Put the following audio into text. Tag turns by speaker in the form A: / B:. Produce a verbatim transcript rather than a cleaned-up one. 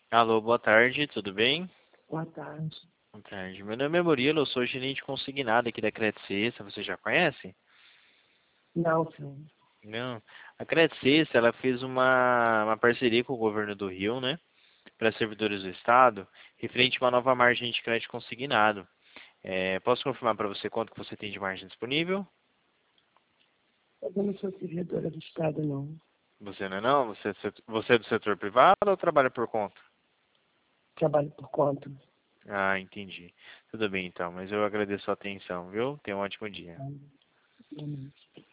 A: Alô, boa tarde, tudo bem?
B: Boa tarde.
A: Boa tarde. Meu nome é Murilo, eu sou gerente consignado aqui da Credit Suisse, você já conhece?
B: Não, senhor.
A: Não. A Credit Suisse, ela fez uma, uma parceria com o governo do Rio, né, para servidores do Estado, referente a uma nova margem de crédito consignado. É, posso confirmar para você quanto que você tem de margem disponível?
B: Eu não sou servidora do Estado, não.
A: Você não é não? Você, é do setor- você é do setor privado ou trabalha por conta?
B: Trabalho por conta.
A: Ah, entendi. Tudo bem então, mas eu agradeço a atenção, viu? Tenha um ótimo dia.
B: Tá? Realmente.